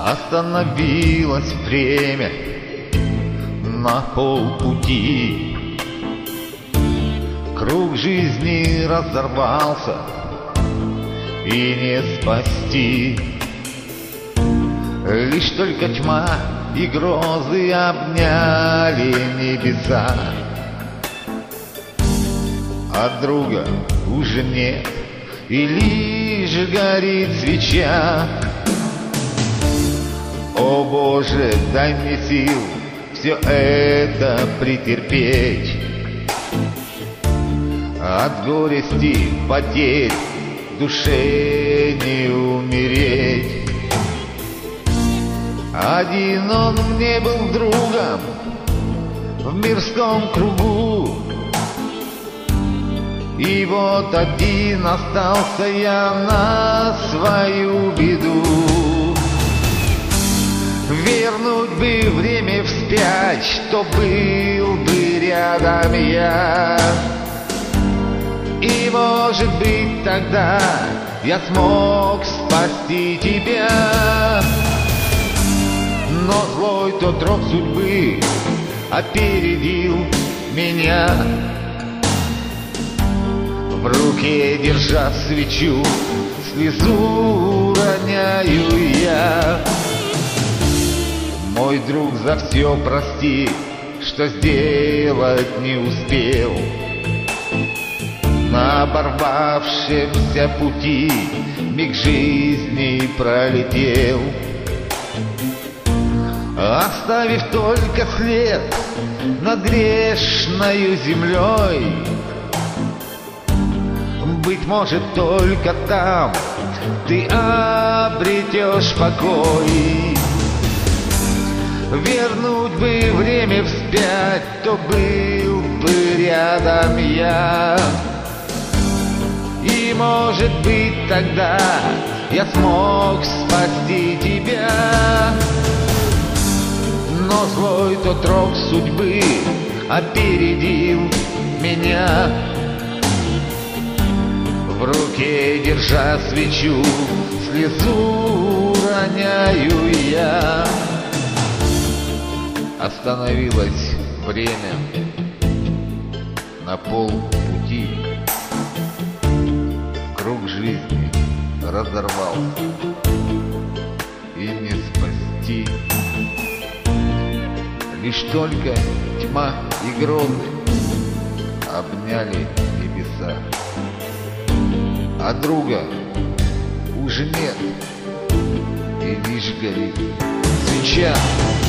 Остановилось время на полпути. Круг жизни разорвался, и не спасти. Лишь только тьма и грозы обняли небеса. А друга уже нет, и лишь горит свеча. О Боже, дай мне сил все это претерпеть. От горести, потерь в душе не умереть. Один он мне был другом в мирском кругу, и вот один остался я на свою беду. Вернуть бы время вспять, что был бы рядом я. И может быть тогда я смог спасти тебя. Но злой тот рок судьбы опередил меня. В руке, держа свечу, слезу роняю я. Мой друг, за все прости, что сделать не успел. На оборвавшемся пути миг жизни пролетел, оставив только след над грешною землей. Быть может, только там ты обретешь покой. Вернуть бы время вспять, то был бы рядом я. И может быть тогда я смог спасти тебя. Но злой тот рок судьбы опередил меня. В руке, держа свечу, слезу роняю я. Остановилось время на полпути. Круг жизни разорвался, и не спасти. Лишь только тьма и грозы обняли небеса. А друга уже нет, и лишь горит свеча.